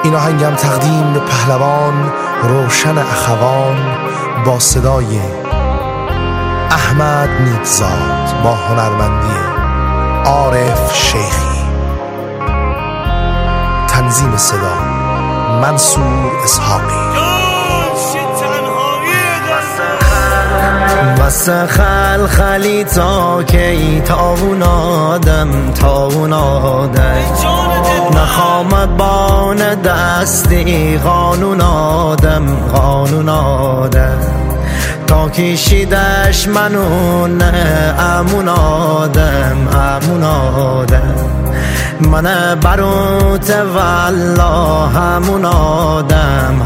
این آهنگم تقدیم به پهلوان روشن اخوان با صدای احمد نیکزاد با هنرمندی عارف شیخی. تنظیم صدا منصور اسحاقی. واسه خلخلی تا کی تاون آدم نخوام بان دستی قانون آدم تا کشیدش منون امون آدم من بروت والله همون آدم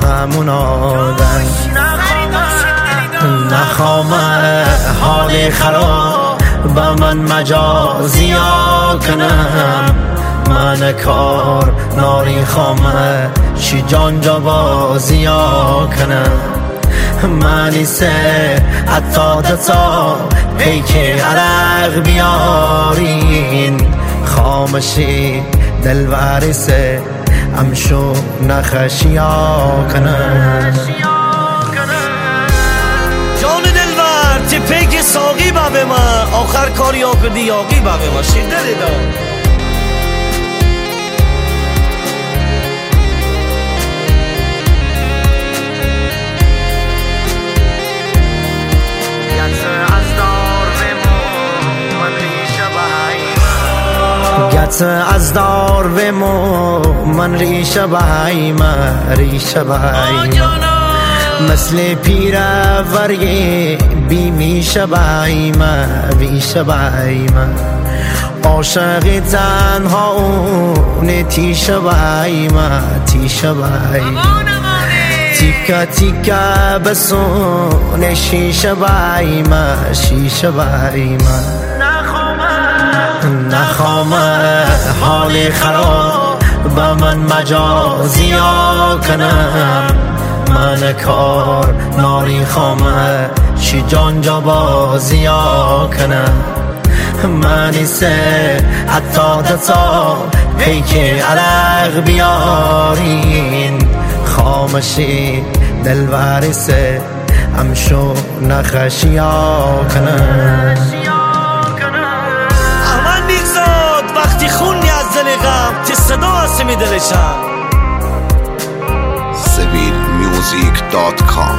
نخوام حال خراب با من مجازیا کنم، من کار ناری خامه شی جان جا بازیا کنم، منی سه حتی دتا پیک عرق بیارین خامشی دلوری سه امشو نخشیا کنم. چه پیک ساقی با به ما آخر کار یا کردی یاقی با به ما شیده دیدا گت از دار و مو من ریشه بایما مثل پیرورگی بی میشه بایما عاشق تنها اون تیشه بایما تیکا تیکا بسون شیشه بایما نخوام حال خراب با من مجازیا کنم، من کار ناری خامه شی جان جا بازیا کنم، منی سه حتی دتا پیک عرق بیارین خامشی دلوری سه امشو نخشیا کنم. احمد نیکزاد وقتی خونی از دل غم تی صدا هستی می دلشم. civilmusic.com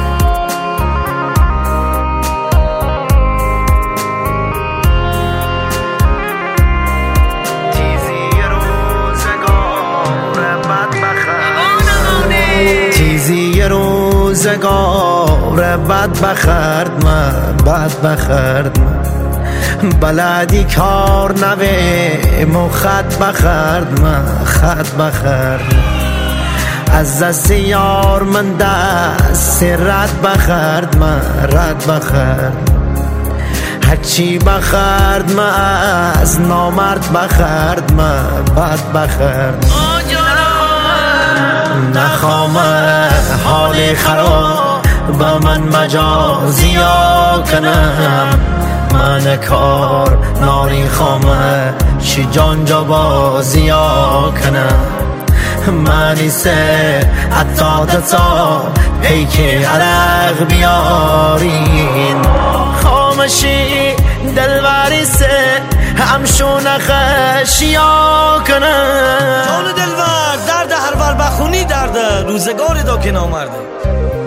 تیزی روزگار بد بخرد من بلدی کار نوه مخط بخرد من از دست یار من دست رد بخرد من هرچی بخرد من از نامرد بخرد من بخرد نخوام حال خراب با من مجازیا کنم، من کار ناری خامه شی جان جا بازیا کنم، منی سه حتی دتا پیک عرق بیارین خامشی دلوری سه همشو نخشیا کنم. جان دلور درد هر ور بخونی درده روزگاری دا که نامرده.